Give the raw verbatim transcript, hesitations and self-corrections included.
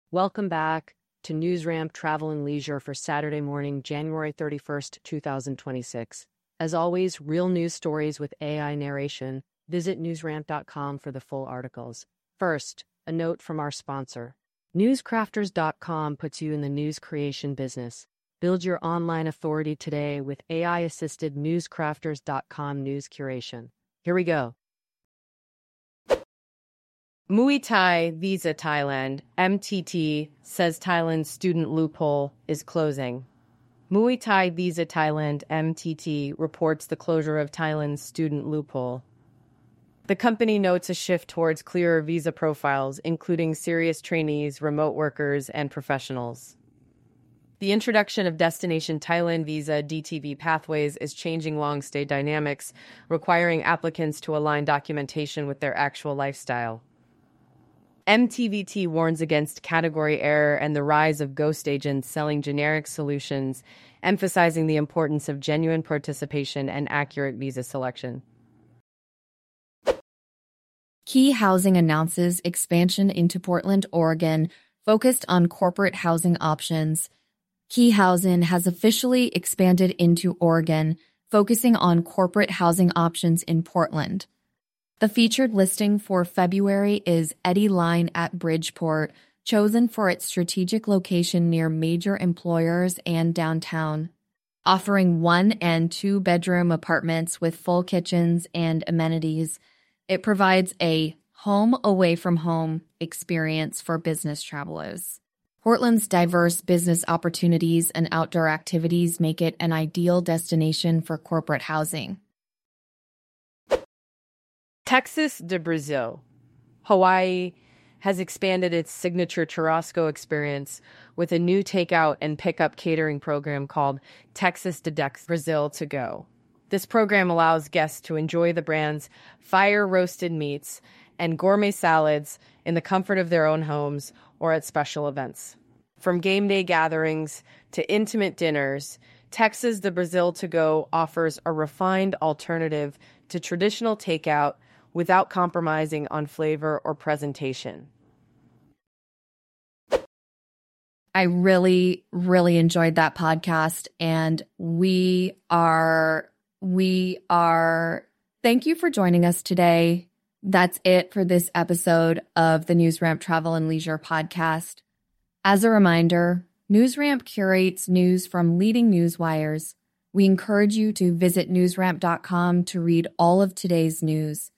Welcome back to NewsRamp Travel and Leisure for Saturday morning, January thirty-first, two thousand twenty-six. As always, real news stories with A I narration. Visit newsramp dot com for the full articles. First, a note from our sponsor. newscrafters dot com puts you in the news creation business. Build your online authority today with A I-assisted newscrafters dot com news curation. Here we go. Muay Thai Visa Thailand, M T T, says Thailand's student loophole is closing. Muay Thai Visa Thailand, M T T, reports the closure of Thailand's student loophole. The company notes a shift towards clearer visa profiles, including serious trainees, remote workers, and professionals. The introduction of Destination Thailand Visa D T V pathways is changing long-stay dynamics, requiring applicants to align documentation with their actual lifestyle. M T V T warns against category error and the rise of ghost agents selling generic solutions, emphasizing the importance of genuine participation and accurate visa selection. Key Housing announces expansion into Portland, Oregon, focused on corporate housing options. Key Housing has officially expanded into Oregon, focusing on corporate housing options in Portland. The featured listing for February is Eddy Line at Bridgeport, chosen for its strategic location near major employers and downtown. Offering one- and two-bedroom apartments with full kitchens and amenities, it provides a home-away-from-home experience for business travelers. Portland's diverse business opportunities and outdoor activities make it an ideal destination for corporate housing. Texas de Brazil. Hawaii has expanded its signature churrasco experience with a new takeout and pickup catering program called Texas de Dex Brazil to Go. This program allows guests to enjoy the brand's fire-roasted meats and gourmet salads in the comfort of their own homes or at special events. From game day gatherings to intimate dinners, Texas de Brazil to Go offers a refined alternative to traditional takeout without compromising on flavor or presentation. I really, really enjoyed that podcast, and we are, we are, thank you for joining us today. That's it for this episode of the NewsRamp Travel and Leisure podcast. As a reminder, NewsRamp curates news from leading news wires. We encourage you to visit newsramp dot com to read all of today's news.